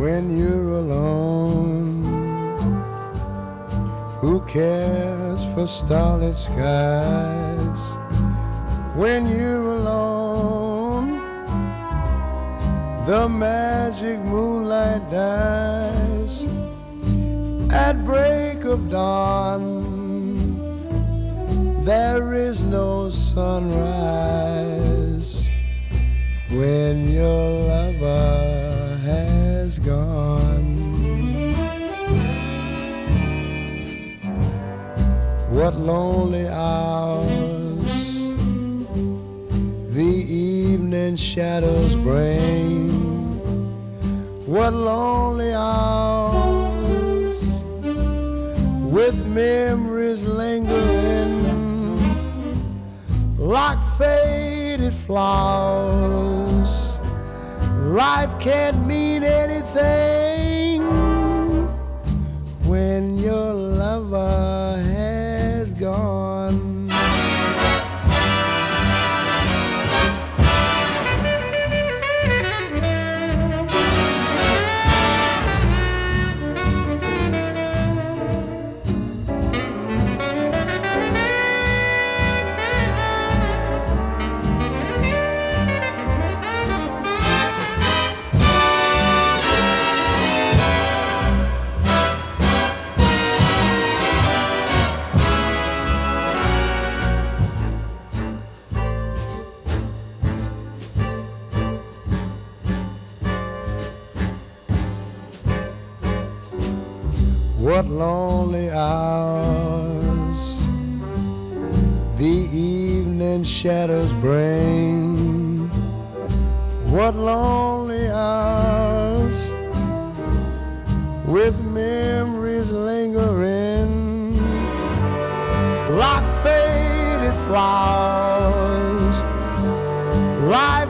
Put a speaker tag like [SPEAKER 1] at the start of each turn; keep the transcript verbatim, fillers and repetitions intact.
[SPEAKER 1] when you're alone. Who cares for starlit skies when you're alone? The magic moonlight dies at break of dawn. There is no sunrise when your lover has gone. What lonely hours the evening shadows bring. What lonely hours with memories lingering like faded flowers. Life can't mean anything when your lover has gone. What lonely hours the evening shadows bring. What lonely hours with memories lingering like faded flowers. Like